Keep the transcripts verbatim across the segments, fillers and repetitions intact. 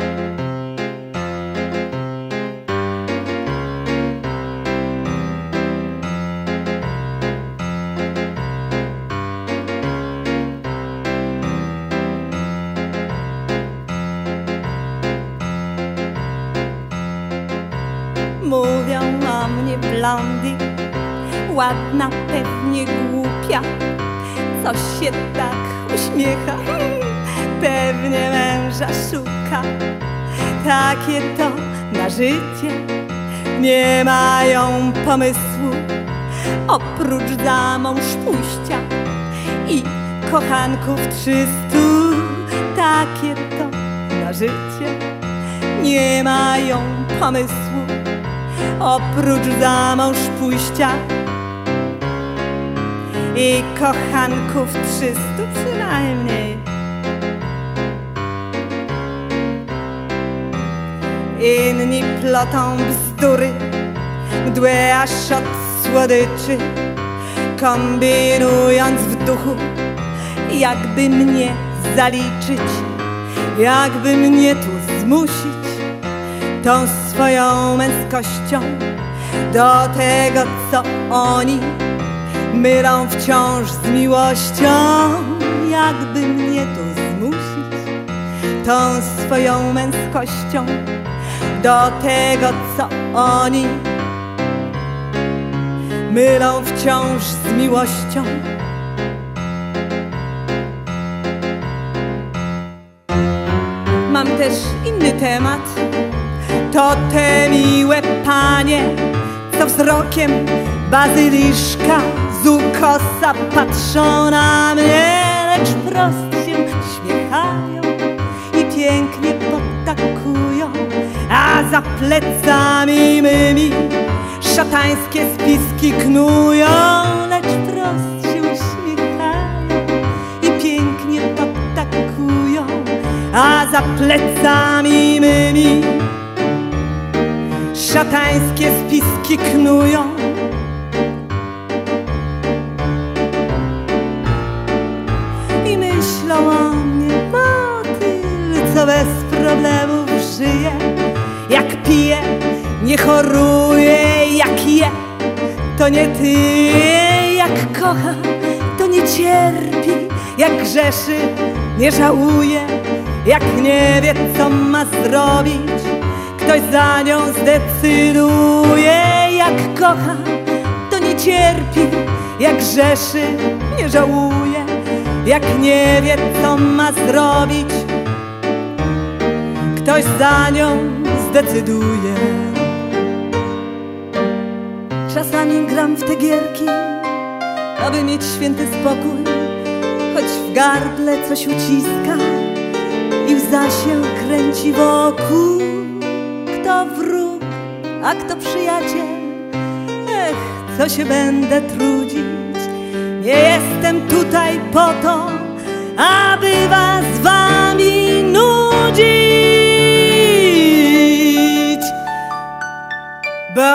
Mówią o mnie blondy, ładna, pewnie głupia, coś się tak uśmiecha, pewnie męża szuka. Takie to na życie nie mają pomysłu, oprócz za mąż pójścia i kochanków trzystu. Takie to na życie nie mają pomysłu, oprócz za mąż pójścia i kochanków trzystu przynajmniej. Inni plotą bzdury, mdłe aż od słodyczy, kombinując w duchu, jakby mnie zaliczyć, jakby mnie tu zmusić tą swoją męskością do tego, co oni mylą wciąż z miłością. Jakby mnie tu zmusić tą swoją męskością do tego, co oni mylą wciąż z miłością. Mam też inny temat. To te miłe panie, co wzrokiem bazyliszka z ukosa patrzą na mnie, lecz wprost się śmiechają i pięknie podtakują, a za plecami mymi szatańskie spiski knują, lecz wprost się uśmiechają i pięknie podtakują, a za plecami mymi szatańskie spiski knują. I myślą o mnie motyl, co bez problemów żyje, jak pije, nie choruje, jak je, to nie tyje, jak kocha, to nie cierpi, jak grzeszy, nie żałuje, jak nie wie, co ma zrobić, ktoś za nią zdecyduje. Jak kocha, to nie cierpi, jak grzeszy, nie żałuje, jak nie wie, co ma zrobić, ktoś za nią zdecyduje. Czasami gram w te gierki, aby mieć święty spokój, choć w gardle coś uciska i łza się kręci wokół. Kto wróg, a kto przyjaciel? Ech, co się będę trudzić? Nie jestem tutaj po to, aby was z wami nudzić, bo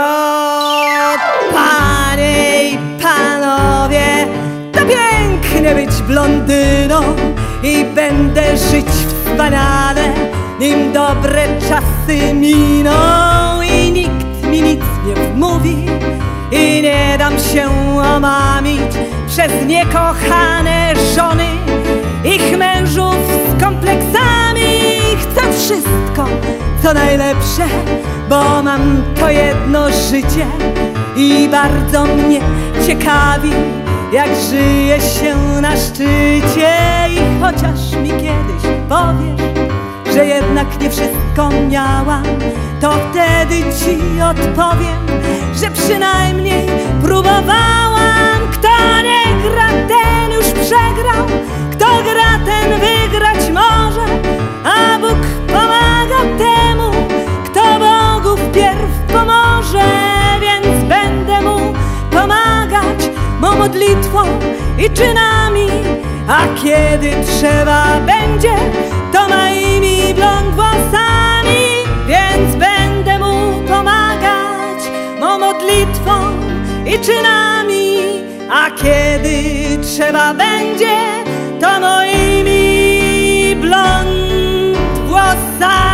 panie i panowie, to pięknie być blondyną i będę żyć wspaniale, nim dobre czasy miną i nikt mi nic nie wmówi i nie dam się omamić przez niekochane żony, ich mężów z kompleksami. Chcę wszystko, co najlepsze, bo mam to jedno życie i bardzo mnie ciekawi, jak żyje się na szczycie. I chociaż mi kiedyś powiesz, że jednak nie wszystko miałam, to wtedy ci odpowiem, że przynajmniej próbowałam. Kto nie gra, ten już przegrał, kto gra, ten wygrać może, a Bóg pomaga temu, kto Bogu wpierw pomoże. Więc będę mu pomagać mą modlitwą i czynami, a kiedy trzeba będzie, to moimi blond włosami. Więc będę mu pomagać mą modlitwą i czynami, a kiedy trzeba będzie, to moimi blond włosami.